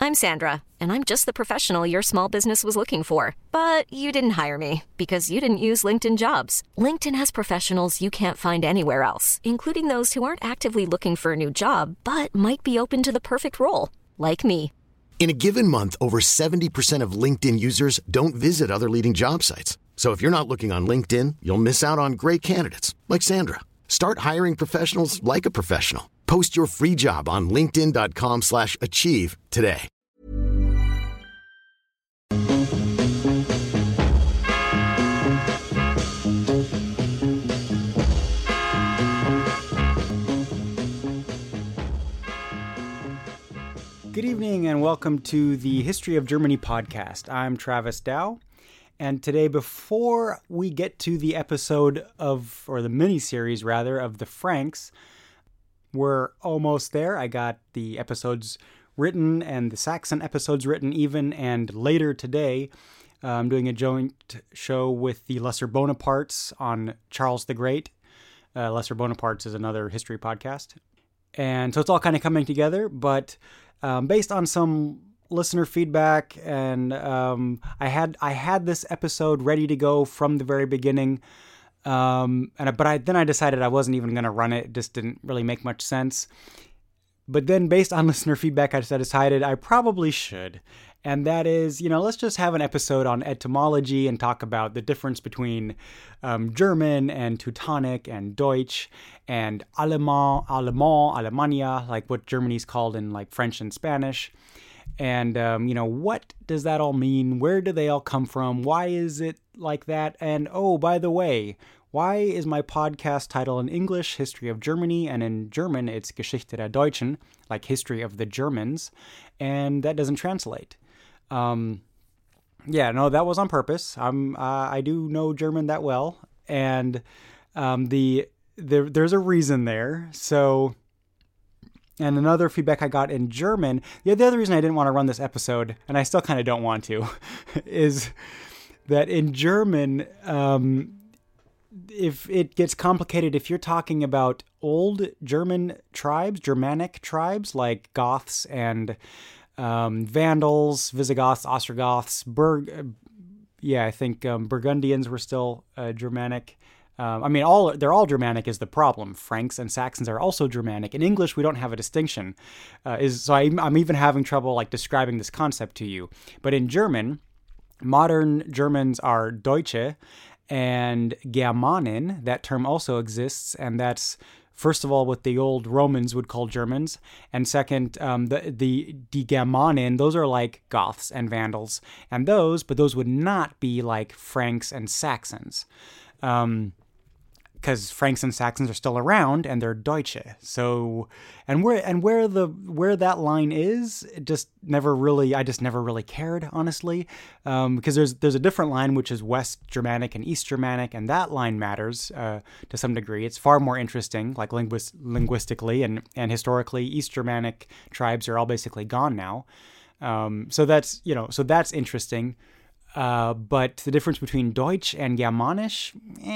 I'm Sandra, and I'm just the professional your small business was looking for. But you didn't hire me because you didn't use LinkedIn Jobs. LinkedIn has professionals you can't find anywhere else, including those who aren't actively looking for a new job, but might be open to the perfect role, like me. In a given month, over 70% of LinkedIn users don't visit other leading job sites. So if you're not looking on LinkedIn, you'll miss out on great candidates like Sandra. Start hiring professionals like a professional. Post your free job on linkedin.com/achieve today. Good evening and welcome to the History of Germany podcast. I'm Travis Dow, and today, before we get to the episode or the mini-series rather, of the Franks, we're almost there. I got the episodes written and the Saxon episodes written even, and later today I'm doing a joint show with the Lesser Bonapartes on Charles the Great. Lesser Bonapartes is another history podcast. And so it's all kind of coming together, but based on some listener feedback, and I had this episode ready to go from the very beginning, then I decided I wasn't even going to run it. It just didn't really make much sense. But then, based on listener feedback, I decided I probably should. And that is, let's just have an episode on etymology and talk about the difference between German and Teutonic and Deutsch and Allemand, Alemannia, like what Germany's called in like French and Spanish. And, what does that all mean? Where do they all come from? Why is it like that? And, oh, by the way, why is my podcast title in English History of Germany, and in German it's Geschichte der Deutschen, like History of the Germans, and that doesn't translate. That was on purpose. I do know German that well, and there's a reason there. So, and another feedback I got in German, the other reason I didn't want to run this episode, and I still kind of don't want to, is that in German, if it gets complicated, if you're talking about old Germanic tribes like Goths and Vandals, Visigoths, Ostrogoths, I think Burgundians were still Germanic. They're all Germanic is the problem. Franks and Saxons are also Germanic. In English, we don't have a distinction. I'm even having trouble like describing this concept to you. But in German, modern Germans are Deutsche, and Germanen, that term also exists, and that's, first of all, what the old Romans would call Germans, and second, the Germanen, those are like Goths and Vandals, and those would not be like Franks and Saxons, because Franks and Saxons are still around, and they're Deutsche. So, where that line is, I just never really cared, honestly, because there's a different line which is West Germanic and East Germanic, and that line matters to some degree. It's far more interesting, like linguistically and historically. East Germanic tribes are all basically gone now, so that's interesting. But the difference between Deutsch and Germanisch,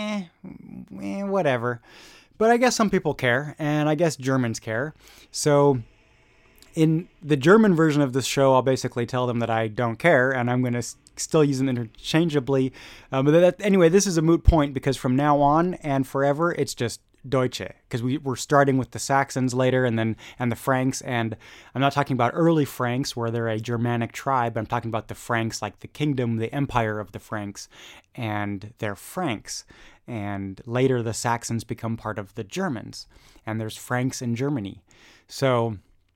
whatever. But I guess some people care, and I guess Germans care. So in the German version of this show, I'll basically tell them that I don't care, and I'm going to still use them interchangeably. Anyway, this is a moot point, because from now on and forever, it's just Deutsche, because we're starting with the Saxons later, and the Franks, and I'm not talking about early Franks where they're a Germanic tribe. I'm talking about the Franks, like the kingdom, the empire of the Franks, and they're Franks, and later the Saxons become part of the Germans, and there's Franks in Germany. So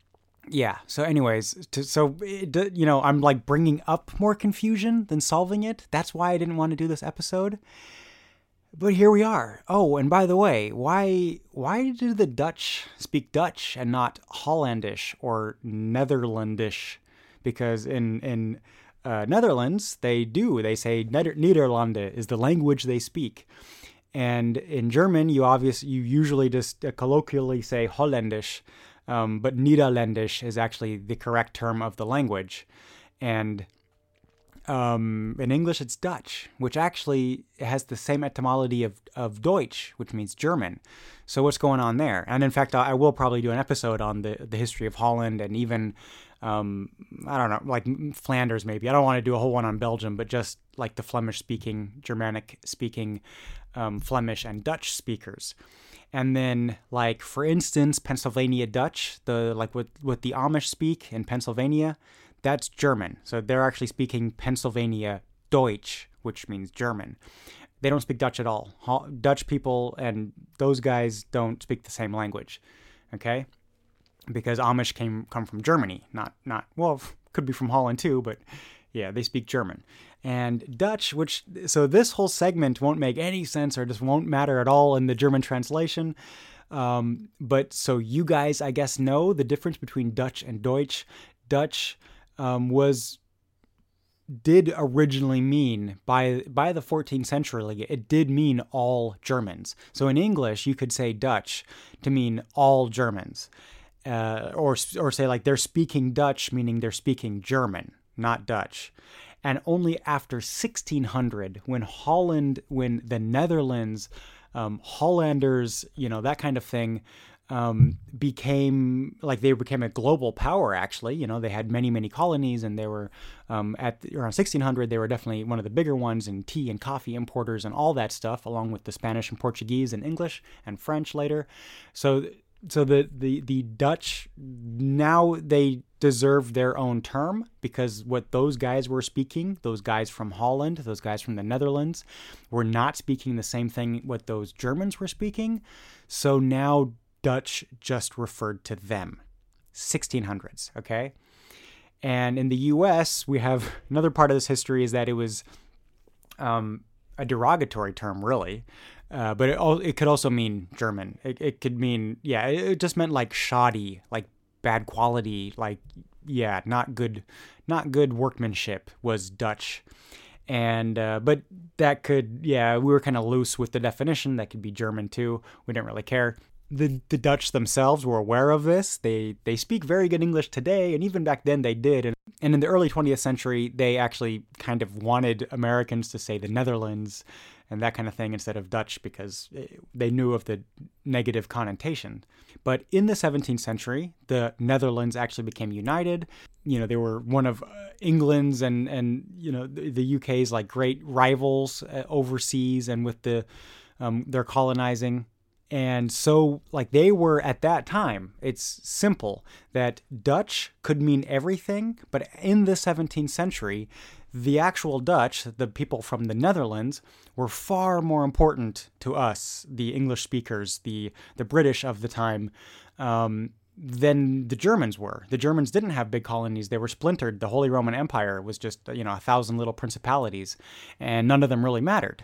anyways, I'm like bringing up more confusion than solving it. That's why I didn't want to do this episode. But here we are. Oh, and by the way, why do the Dutch speak Dutch and not Hollandish or Netherlandish? Because in Netherlands, they say Nederlande is the language they speak. And in German, you usually just colloquially say Holländisch, but Niederländisch is actually the correct term of the language. And in English, it's Dutch, which actually has the same etymology of Deutsch, which means German. So what's going on there? And in fact, I will probably do an episode on the history of Holland and even I don't know, like Flanders maybe. I don't want to do a whole one on Belgium, but just like the Flemish-speaking, Germanic-speaking Flemish and Dutch speakers. And then, like, for instance, Pennsylvania Dutch, what the Amish speak in Pennsylvania, that's German. So they're actually speaking Pennsylvania Deutsch, which means German. They don't speak Dutch at all. Dutch people and those guys don't speak the same language, okay? Because Amish come from Germany, not well, could be from Holland too, but yeah, they speak German. And Dutch, so this whole segment won't make any sense or just won't matter at all in the German translation. But so you guys, I guess, know the difference between Dutch and Deutsch. Dutch did originally mean, by the 14th century, it did mean all Germans. So in English, you could say Dutch to mean all Germans. Or say like they're speaking Dutch, meaning they're speaking German, not Dutch. And only after 1600, when the Netherlands, Hollanders, that kind of thing, became a global power, actually. They had many, many colonies, and they were, around 1600, they were definitely one of the bigger ones, and tea and coffee importers and all that stuff, along with the Spanish and Portuguese and English and French later. So the Dutch, now they deserve their own term, because what those guys were speaking, those guys from Holland, those guys from the Netherlands, were not speaking the same thing what those Germans were speaking. So now Dutch just referred to them. 1600s, okay? And in the U.S., we have another part of this history is that it was a derogatory term, really. But it could also mean German. It could mean, it just meant like shoddy, like bad quality, like, not good workmanship was Dutch. And, but that could, we were kind of loose with the definition. That could be German too. We didn't really care. The Dutch themselves were aware of this. They speak very good English today, and even back then they did. And in the early 20th century, they actually kind of wanted Americans to say the Netherlands and that kind of thing instead of Dutch, because they knew of the negative connotation. But in the 17th century, the Netherlands actually became united. They were one of England's and the UK's like great rivals overseas and with their colonizing. And so, like, they were at that time, it's simple that Dutch could mean everything, but in the 17th century, the actual Dutch, the people from the Netherlands, were far more important to us, the English speakers, the British of the time, than the Germans were. The Germans didn't have big colonies. They were splintered. The Holy Roman Empire was just, 1,000 little principalities, and none of them really mattered.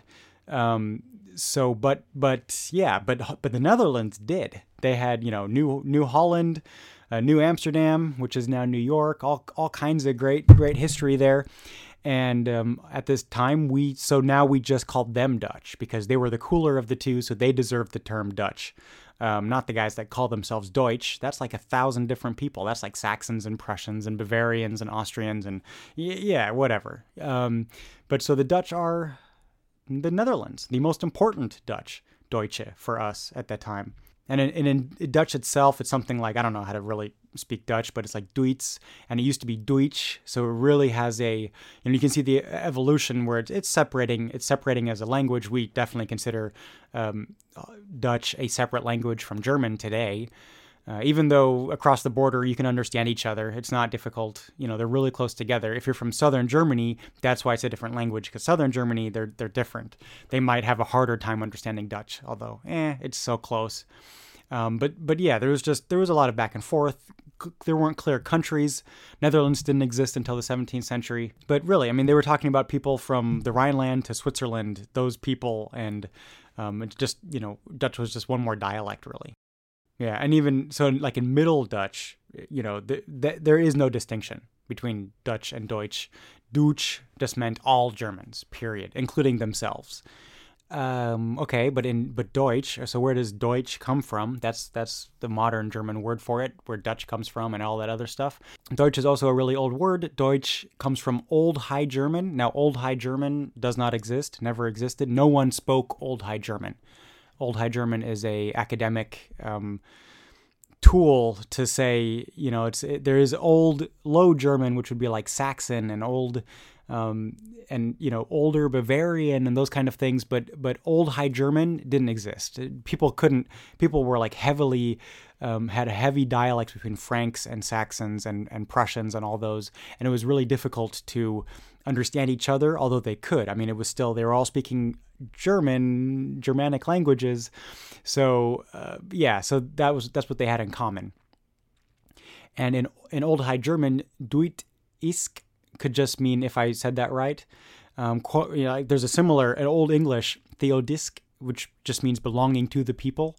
But the Netherlands did. They had, New Holland, New Amsterdam, which is now New York, all kinds of great history there. And at this time, now we just called them Dutch because they were the cooler of the two, so they deserved the term Dutch. Not the guys that call themselves Deutsch. That's like 1,000 different people. That's like Saxons and Prussians and Bavarians and Austrians and whatever. But so the Dutch are the Netherlands, the most important Dutch, Deutsche, for us at that time. And in Dutch itself, it's something like, I don't know how to really speak Dutch, but it's like Duits, and it used to be Deutsch. So it really has you can see the evolution where it's separating as a language. We definitely consider Dutch a separate language from German today. Even though across the border you can understand each other, it's not difficult. They're really close together. If you're from southern Germany, that's why it's a different language, because southern Germany, they're different. They might have a harder time understanding Dutch, although it's so close. But there was a lot of back and forth. There weren't clear countries. Netherlands didn't exist until the 17th century. But really, they were talking about people from the Rhineland to Switzerland, those people, and it's just, Dutch was just one more dialect, really. Yeah, and even so, like in Middle Dutch, there is no distinction between Dutch and Deutsch. Deutsch just meant all Germans, period, including themselves. But Deutsch. So where does Deutsch come from? That's the modern German word for it, where Dutch comes from and all that other stuff. Deutsch is also a really old word. Deutsch comes from Old High German. Now, Old High German does not exist, never existed. No one spoke Old High German. Old High German is a academic tool to say, there is Old Low German, which would be like Saxon, and old, and older Bavarian and those kind of things, but Old High German didn't exist. People were like heavily, had a heavy dialects between Franks and Saxons and Prussians and all those, and it was really difficult to understand each other, although they could. I mean, it was still, they were all speaking Germanic languages. So, so that's what they had in common. And in Old High German, Duit isk could just mean, if I said that right, there's a similar, in Old English, Theodisk, which just means belonging to the people.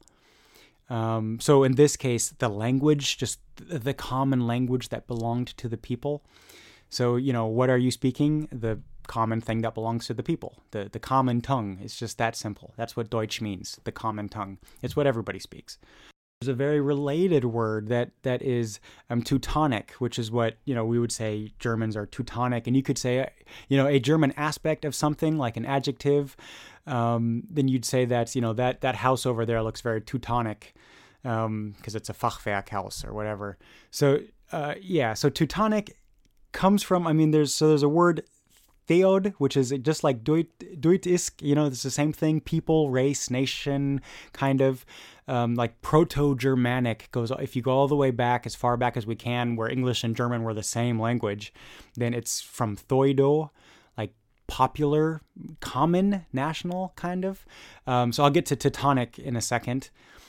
So in this case, the language, just the common language that belonged to the people. So, what are you speaking? The common thing that belongs to the people, the common tongue. It's just that simple. That's what Deutsch means, the common tongue. It's what everybody speaks. There's a very related word that is Teutonic, which is what, we would say Germans are Teutonic. And you could say, a German aspect of something, like an adjective, then you'd say that's, that house over there looks very Teutonic, because it's a Fachwerkhaus or whatever. So, so Teutonic comes from, there's a word Theod, which is just like Duit isk, it's the same thing, people, race, nation, kind of, like Proto-Germanic goes, if you go all the way back, as far back as we can, where English and German were the same language, then it's from Thoido, like popular, common, national, kind of. So I'll get to Teutonic in a second.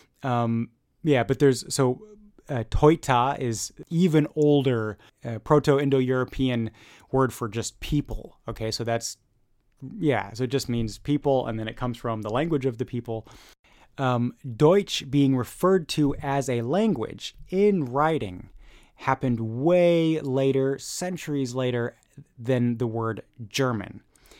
But Teuta is even older, Proto-Indo-European word for just people. Okay, so so it just means people, and then it comes from the language of the people. Deutsch being referred to as a language in writing happened way later, centuries later, than the word German.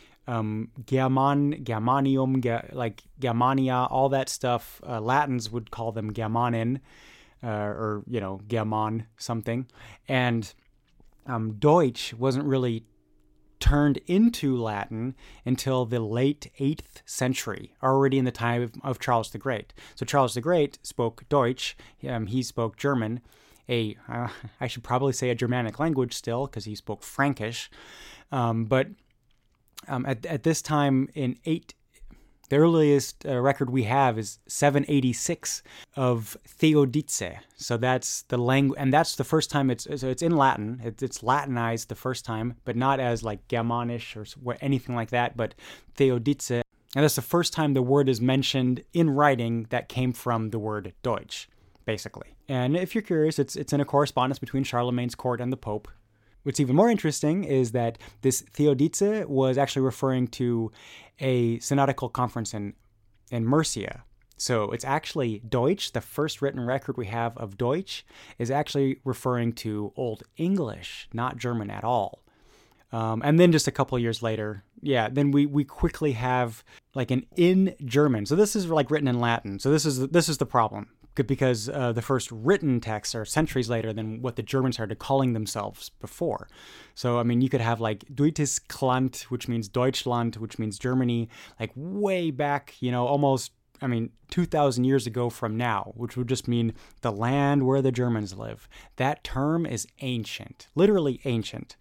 Germanium, like Germania, all that stuff, Latins would call them Germanen, or German something, and Deutsch wasn't really turned into Latin until the late 8th century, already in the time of Charles the Great. So Charles the Great spoke Deutsch, he spoke German, I should probably say a Germanic language still, because he spoke Frankish, but at this time the earliest record we have is 786 of Theodice. So that's the language, and that's the first time it's in Latin. It's Latinized the first time, but not as like Germanisch or anything like that, but Theodice. And that's the first time the word is mentioned in writing that came from the word Deutsch, basically. And if you're curious, it's in a correspondence between Charlemagne's court and the Pope. What's even more interesting is that this Theodice was actually referring to a synodical conference in Mercia. So it's actually Deutsch, the first written record we have of Deutsch, is actually referring to Old English, not German at all. And then just a couple years later, then we quickly have like an in German. So this is like written in Latin. So this is the problem. Because the first written texts are centuries later than what the Germans started calling themselves before. So, you could have like Deutschland, which means Deutschland, which means Germany, like way back, almost, 2,000 years ago from now, which would just mean the land where the Germans live. That term is ancient, literally ancient.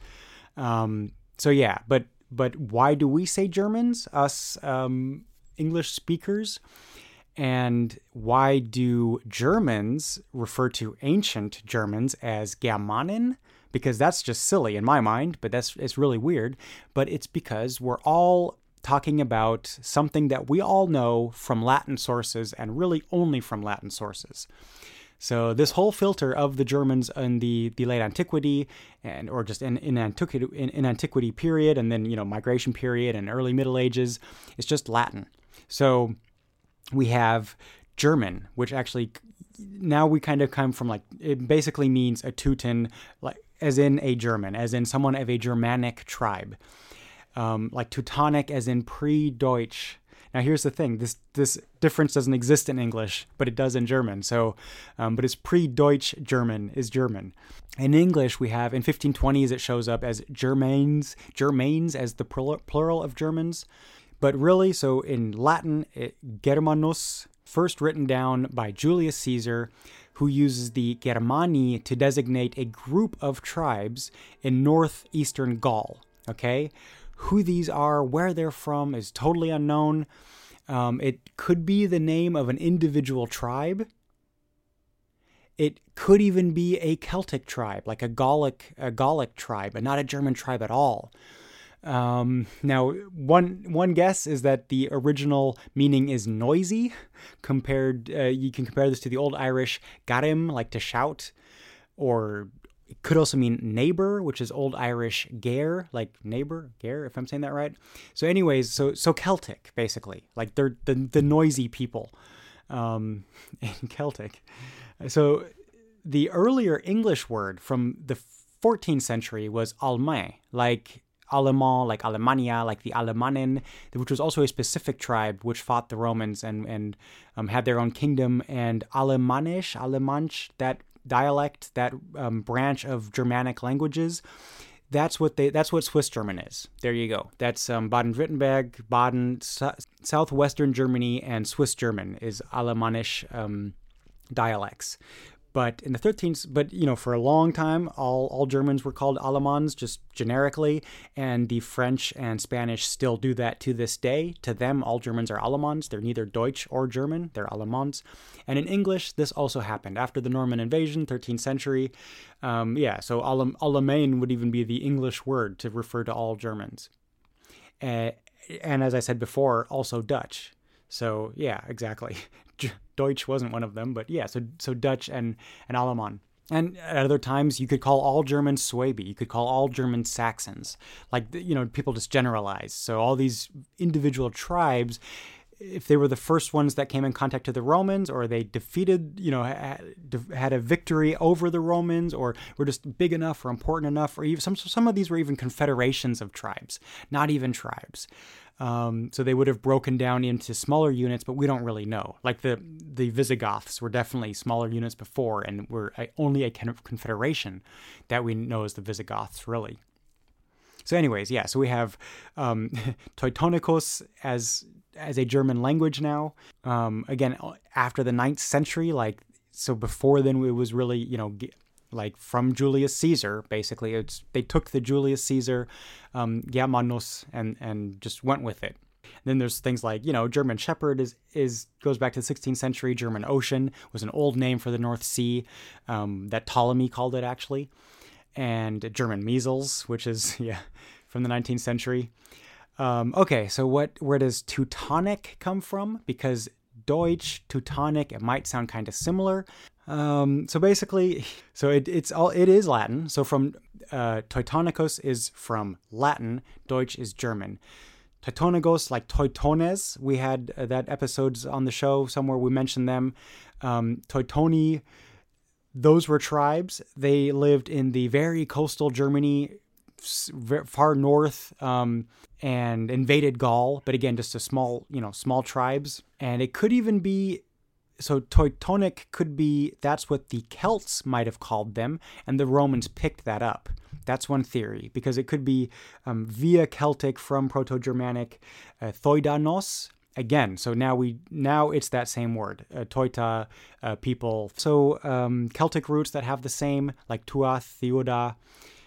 But why do we say Germans, us English speakers? And why do Germans refer to ancient Germans as Germanen? Because that's just silly in my mind, but it's really weird. But it's because we're all talking about something that we all know from Latin sources, and really only from Latin sources. So this whole filter of the Germans in the late antiquity, or just in antiquity period, and then migration period and early Middle Ages, is just Latin. So we have German, which actually now we kind of come from, like, it basically means a Teuton, like as in a German, as in someone of a Germanic tribe, like Teutonic as in pre-Deutsch. Now here's the thing: this difference doesn't exist in English, but it does in German. So, but it's pre-Deutsch German is German. In English, we have in 1520s it shows up as Germains as the plural of Germans. But really, so in Latin, Germanus, first written down by Julius Caesar who uses the Germani to designate a group of tribes in northeastern Gaul. Okay? Who these are, where they're from is totally unknown. It could be the name of an individual tribe. It could even be a Celtic tribe, like a Gallic tribe, but not a German tribe at all. Now, one guess is that the original meaning is noisy. You can compare this to the Old Irish garim, like to shout, or it could also mean neighbor, which is Old Irish gair, like neighbor, gair, if I'm saying that right. So anyways, so Celtic, basically. Like they're the noisy people in Celtic. So the earlier English word from the 14th century was Allemagne, like Allemand, like Alemannia, like the Alemannen, which was also a specific tribe which fought the Romans and had their own kingdom, and Alemannisch, that dialect, that branch of Germanic languages, that's what Swiss German is. There you go. That's Baden-Württemberg, southwestern Germany, and Swiss German is Alemannisch dialects. But in the 13th, for a long time, all Germans were called Allemands, just generically, and the French and Spanish still do that to this day. To them, all Germans are Allemands. They're neither Deutsch or German. They're Allemands. And in English, this also happened. After the Norman invasion, 13th century, so Allemagne would even be the English word to refer to all Germans. And as I said before, also Dutch. So, yeah, exactly. Deutsch wasn't one of them, but yeah, so Dutch and Allemande. And at other times, you could call all Germans Suebi. You could call all Germans Saxons. Like, people just generalize. So all these individual tribes, if they were the first ones that came in contact with the Romans, or they defeated, had a victory over the Romans, or were just big enough or important enough, or even some of these were even confederations of tribes, not even tribes. So they would have broken down into smaller units, but we don't really know. Like the Visigoths were definitely smaller units before, and were only a kind of confederation that we know as the Visigoths, really. So anyways, yeah, so we have Teutonicus as a German language now. Again, after the 9th century, so before then it was really, like from Julius Caesar, basically. They took the Julius Caesar Germanus and just went with it. And then there's things like, German Shepherd goes back to the 16th century. German Ocean was an old name for the North Sea that Ptolemy called it, actually. And German Measles, which is, from the 19th century. Okay, so where does Teutonic come from? Because Deutsch, Teutonic, it might sound kind of similar. So basically, it is Latin. So from Teutonicus is from Latin. Deutsch is German. Teutonegos, like Teutones, we had that episodes on the show somewhere. We mentioned them. Teutoni, those were tribes. They lived in the very coastal Germany, far north, and invaded Gaul. But again, just a small tribes. And it could even be. So Teutonic could be, that's what the Celts might have called them, and the Romans picked that up. That's one theory, because it could be via Celtic from Proto-Germanic, Theudanos. Again, so now it's that same word, Teuta, people. So Celtic roots that have the same, like Tuath, Theuda.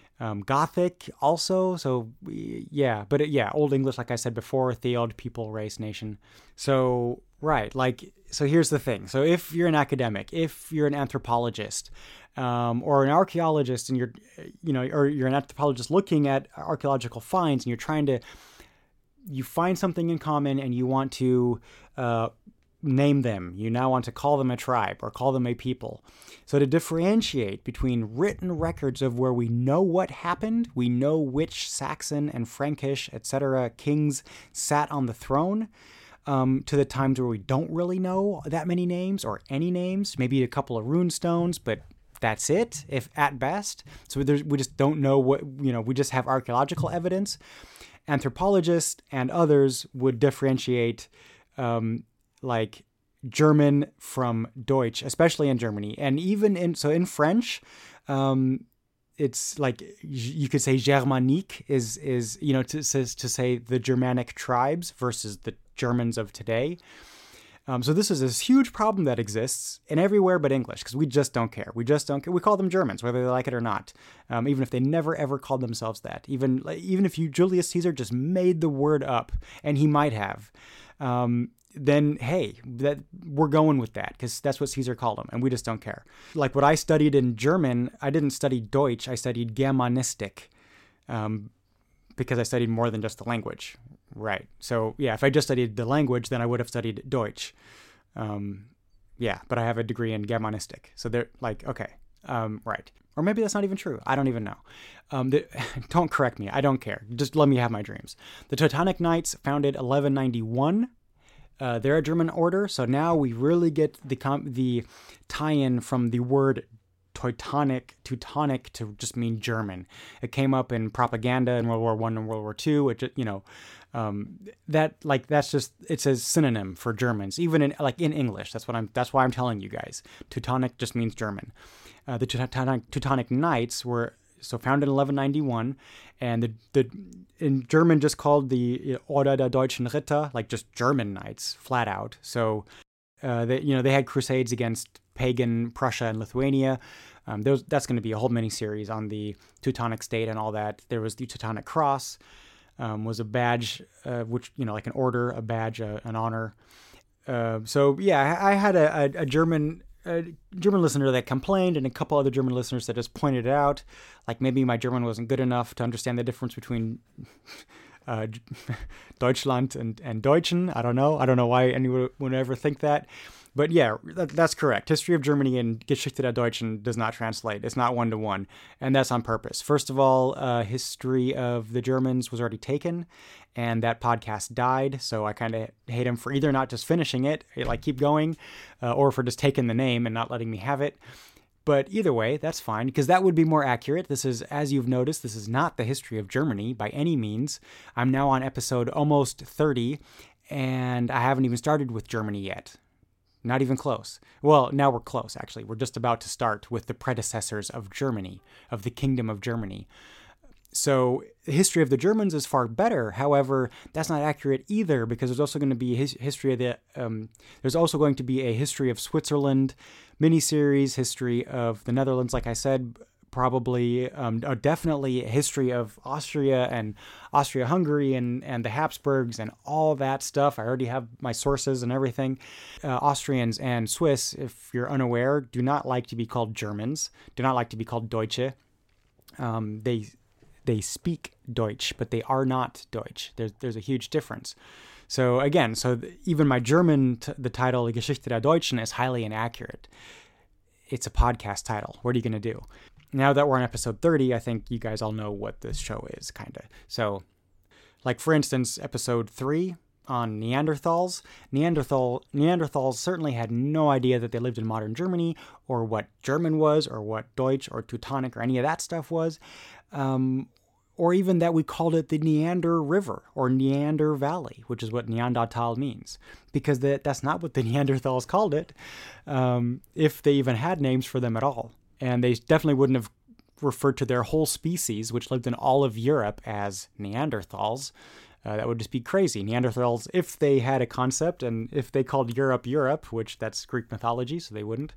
Gothic also, so yeah, but Old English, like I said before, Theod, people, race, nation. So, right, so here's the thing. So if you're an academic, if you're an anthropologist, or an archaeologist, and or you're an anthropologist looking at archaeological finds, and you find something in common and you want to name them. You now want to call them a tribe or call them a people. So to differentiate between written records of where we know what happened, we know which Saxon and Frankish, etc. kings sat on the throne, to the times where we don't really know that many names or any names, maybe a couple of rune stones, but that's it, if at best. So we just don't know what, we just have archaeological evidence. Anthropologists and others would differentiate like German from Deutsch, especially in Germany. And even in French, it's like, you could say Germanique is to say the Germanic tribes versus the Germans of today. So this is this huge problem that exists in everywhere but English, because we just don't care. We just don't care. We call them Germans, whether they like it or not, even if they never, ever called themselves that. Even if Julius Caesar just made the word up, and he might have, then hey, we're going with that, because that's what Caesar called them, and we just don't care. Like what I studied in German, I didn't study Deutsch, I studied Germanistik, because I studied more than just the language. Right. So yeah, if I just studied the language, then I would have studied Deutsch. But I have a degree in Germanistik. So they're like, okay, right. Or maybe that's not even true. I don't even know. Don't correct me. I don't care. Just let me have my dreams. The Teutonic Knights, founded 1191. They're a German order. So now we really get the tie-in from the word Teutonic to just mean German. It came up in propaganda in World War I and World War II. That's just, it's a synonym for Germans, even in English. That's why I'm telling you guys. Teutonic just means German. The Teutonic Knights were founded in 1191, and the in German just called the Order der Deutschen Ritter, like just German knights, flat out. So they had crusades against pagan Prussia and Lithuania. That's going to be a whole mini-series on the Teutonic state and all that. There was the Teutonic Cross, was a badge, which, like an order, a badge, an honor. I had a German listener that complained, and a couple other German listeners that just pointed it out, like maybe my German wasn't good enough to understand the difference between Deutschland and Deutschen. I don't know why anyone would ever think that. But yeah, that's correct. History of Germany and Geschichte der Deutschen does not translate. It's not one-to-one, and that's on purpose. First of all, History of the Germans was already taken, and that podcast died, so I kind of hate him for either not just finishing it, like keep going, or for just taking the name and not letting me have it. But either way, that's fine, because that would be more accurate. This is, as you've noticed, this is not the history of Germany by any means. I'm now on episode almost 30, and I haven't even started with Germany yet. Not even close. Well, now we're close, actually. We're just about to start with the predecessors of Germany, of the Kingdom of Germany. So the history of the Germans is far better. However, that's not accurate either, because there's also going to be history of there's also going to be a history of Switzerland miniseries, history of the Netherlands, like I said, probably definitely a history of Austria and Austria-Hungary and the Habsburgs and all that stuff. I already have my sources and everything. Austrians and Swiss, if you're unaware, do not like to be called Germans, do not like to be called Deutsche. They speak Deutsch, but they are not Deutsch. There's a huge difference. So again, even my German, the title Geschichte der Deutschen, is highly inaccurate. It's a podcast title. What are you going to do? Now that we're on episode 30, I think you guys all know what this show is, kind of. So, like for instance, episode 3 on Neanderthals. Neanderthals certainly had no idea that they lived in modern Germany, or what German was, or what Deutsch or Teutonic or any of that stuff was, or even that we called it the Neander River or Neander Valley, which is what Neanderthal means, because that's not what the Neanderthals called it, if they even had names for them at all. And they definitely wouldn't have referred to their whole species, which lived in all of Europe, as Neanderthals. That would just be crazy. Neanderthals, if they had a concept, and if they called Europe, which that's Greek mythology, so they wouldn't,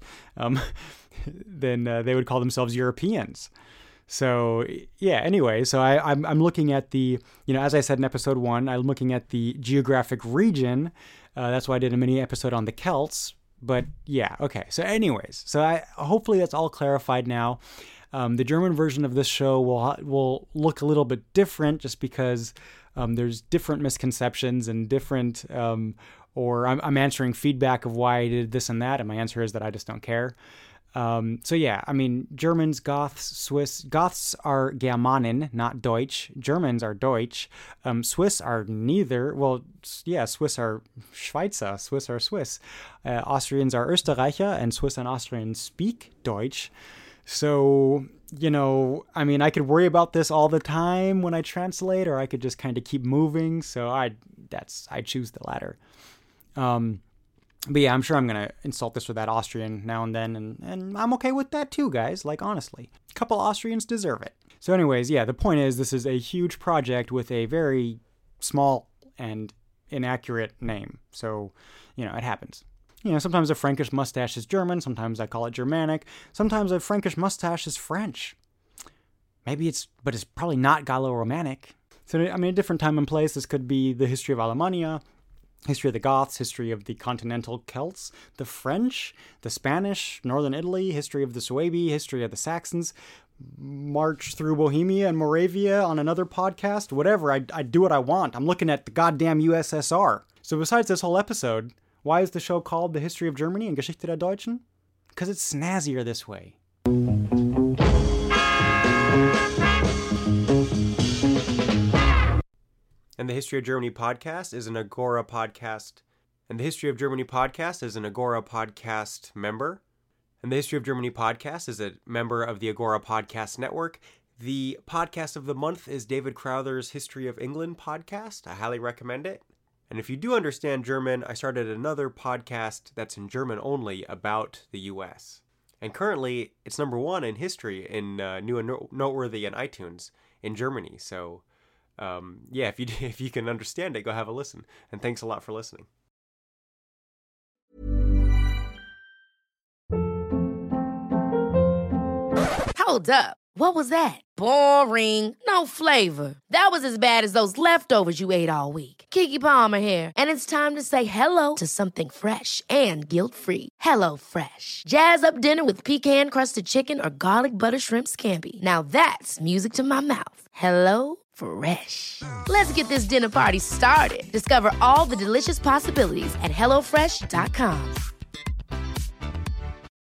then they would call themselves Europeans. So yeah, anyway, so I'm looking at the, as I said in episode 1, I'm looking at the geographic region. That's why I did a mini episode on the Celts. But yeah, okay. So anyways, hopefully that's all clarified now. The German version of this show will look a little bit different, just because there's different misconceptions and different, or I'm answering feedback of why I did this and that, and my answer is that I just don't care. So yeah, I mean, Germans, Goths, Swiss. Goths are Germanen, not Deutsch. Germans are Deutsch. Swiss are neither. Well, yeah, Swiss are Schweizer. Swiss are Swiss. Austrians are Österreicher, and Swiss and Austrians speak Deutsch. So, I mean, I could worry about this all the time when I translate, or I could just kind of keep moving. So I choose the latter. But yeah, I'm sure I'm going to insult this or that Austrian now and then, and I'm okay with that too, guys. Like, honestly, a couple Austrians deserve it. So anyways, yeah, the point is, this is a huge project with a very small and inaccurate name. So, it happens. Sometimes a Frankish mustache is German, sometimes I call it Germanic, sometimes a Frankish mustache is French. But it's probably not Gallo-Romantic. So, a different time and place, this could be the history of Alemannia, history of the Goths, history of the continental Celts, the French, the Spanish, northern Italy, history of the Suebi, history of the Saxons, march through Bohemia and Moravia on another podcast, whatever. I do what I want. I'm looking at the goddamn USSR. So besides this whole episode, why is the show called The History of Germany and Geschichte der Deutschen? Because it's snazzier this way. And the History of Germany podcast is an Agora podcast. And the History of Germany podcast is an Agora podcast member. And the History of Germany podcast is a member of the Agora Podcast Network. The podcast of the month is David Crowther's History of England podcast. I highly recommend it. And if you do understand German, I started another podcast that's in German only about the U.S. And currently, it's number 1 in history in New and Noteworthy and iTunes in Germany. So, if you can understand it, go have a listen. And thanks a lot for listening. Hold up. What was that? Boring. No flavor. That was as bad as those leftovers you ate all week. Keke Palmer here. And it's time to say hello to something fresh and guilt-free. HelloFresh. Jazz up dinner with pecan-crusted chicken or garlic butter shrimp scampi. Now that's music to my mouth. HelloFresh. Let's get this dinner party started. Discover all the delicious possibilities at HelloFresh.com.